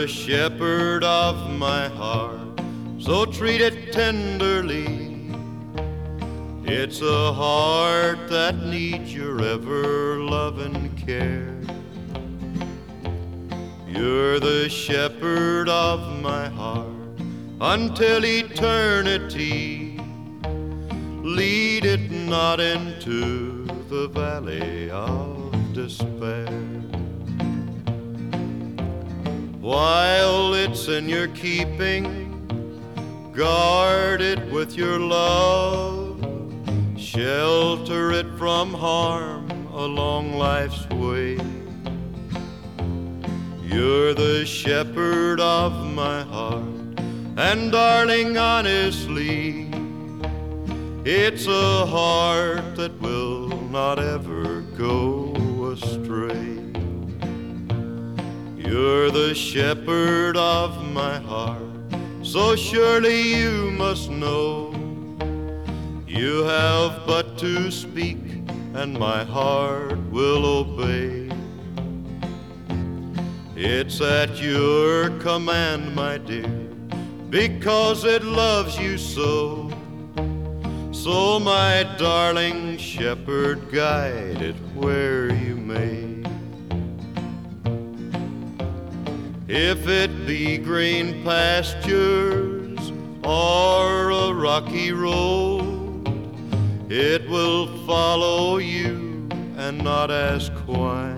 the shepherd of my heart, so treat it tenderly. It's a heart that needs your ever-loving care. You're the shepherd of my heart until eternity. Lead it not into the valley of despair. While it's in your keeping, guard it with your love. Shelter it from harm along life's way. You're the shepherd of my heart, and darling, honestly, it's a heart that will not ever go astray. You're the shepherd of my heart, so surely you must know. You have but to speak, and my heart will obey. It's at your command, my dear, because it loves you so. So, my darling shepherd, guide it where you may. If it be green pastures or a rocky road, it will follow you and not ask why.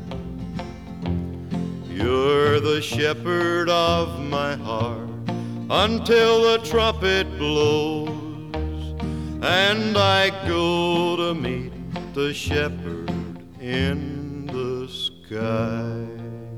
You're the shepherd of my heart until the trumpet blows, and I go to meet the shepherd in the sky.